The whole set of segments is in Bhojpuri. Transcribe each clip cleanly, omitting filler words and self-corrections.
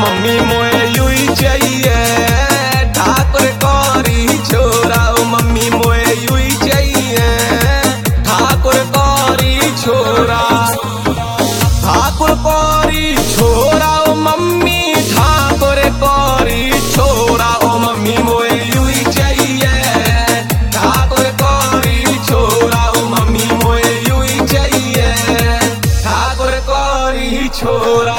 मम्मी मोए यूं चाहिए ठाकुर कौरी छोरा। ओ मम्मी मोए यूं चाहिए ठाकुर कौरी छोरा। ठाकुर कौरी छोरा ओ मम्मी ठाकुर कौरी छोरा। ओ मम्मी मोए यूं चाहिए ठाकुर कौरी छोरा। ओ मम्मी मोए यूं चाहिए ठाकुर कौरी छोरा।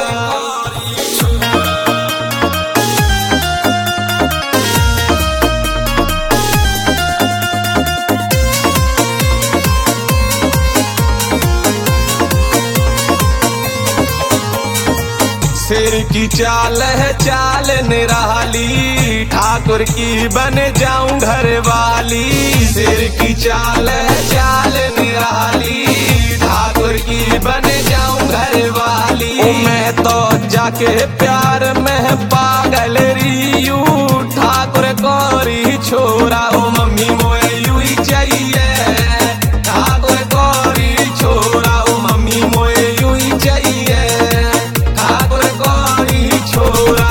शेर की चाल है चाल निराली ठाकुर की बन जाऊं घर वाली। शेर की चाल है चाल निराली ठाकुर की बन जाऊं घर वाली। ओ मैं तो जाके प्यार में पागल रियू ठाकुर कौरी छोरा। ओ मम्मी मोए यूं चाहिए ठाकुर कौरी छोरा। ओ मम्मी मोए यूं चाहिए ठाकुर कौरी छोरा।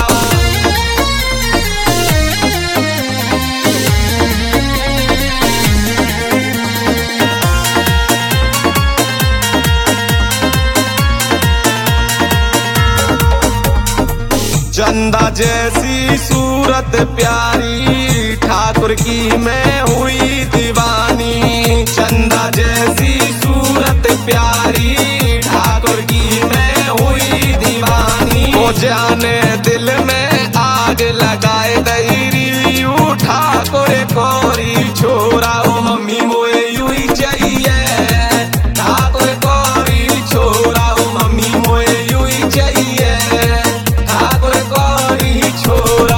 चंदा जैसी सूरत प्यारी ठाकुर की मैं हुई दीवानी। चंदा जैसी सूरत प्यारी ठाकुर की मैं हुई दीवानी। वो जाने दिल में आग लगाए दईरियू ठाकुर कौरी छोरा। ओ मम्मी मोए यूं चाहिए ठाकुर कौरी छोरा। ओ मम्मी मोए यूं चाहिए ठाकुर कौरी छोरा।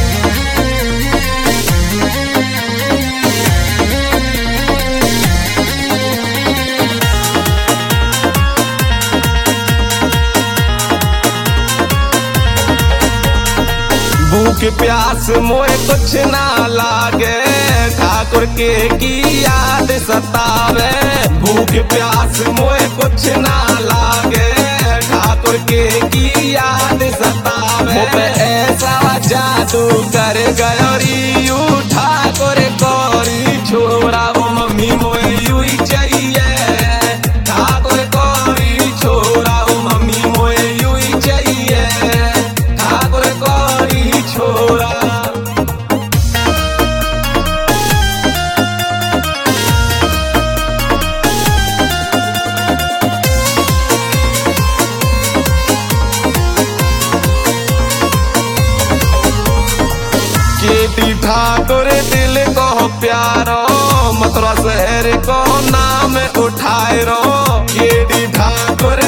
भूख प्यास मोए कुछ ना लागे ठाकुर के की याद सतावे। भूख प्यास मोए कुछ ना लागे ठाकुर के की याद सतावे। ऐसा जादू कर गयो ठाकुर कौरी छोरा। वो मम्मी मोए यूं चाहिए ठाकुर कौरी छोरा। वो मम्मी मोए यूं चाहिए ठाकुर कौरी छोरा। केटी ठाकुर दिल को प्यारो मथुरा शहर को नाम उठाए रो। केटी ठाकुर